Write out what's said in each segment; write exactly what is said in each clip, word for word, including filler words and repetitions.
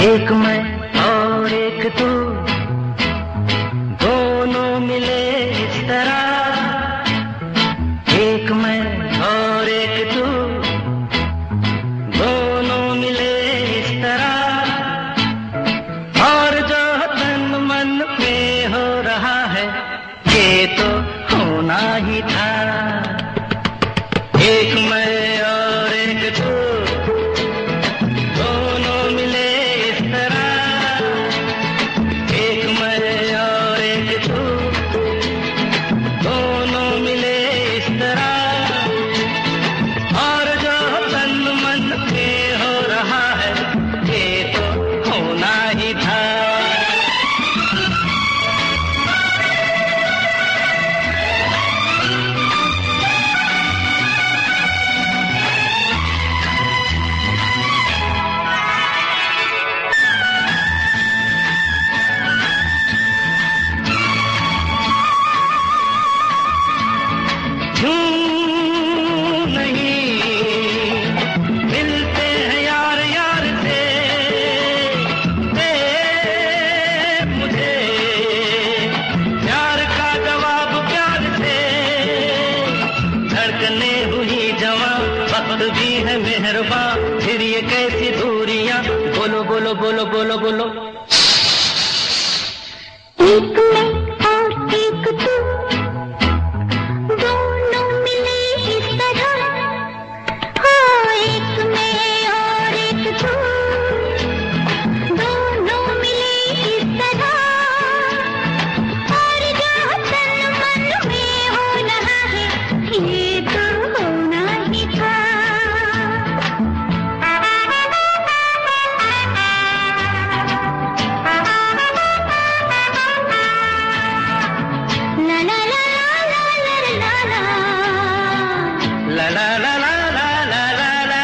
एक मैं और एक तू, दोनों मिले इस तरह। एक मैं और एक तू, दोनों मिले इस तरह। और जो तन मन में हो रहा है, ये तो होना ही था। एक मैं और एक तू, भी है मेहरबान, फिर ये कैसी दूरियां। बोलो बोलो बोलो बोलो बोलो। एक मैं और एक तू, दोनों मिले इस तरह। हाँ, एक मैं और एक तू, दोनों मिले इस तरह। और जो तन मन में हो रहा है, ये तो होना ही था। ला ला ला ला ला ला ला ला।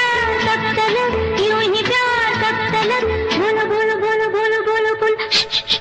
बोलो बोलो बोलो बोलो बोलो बोलो।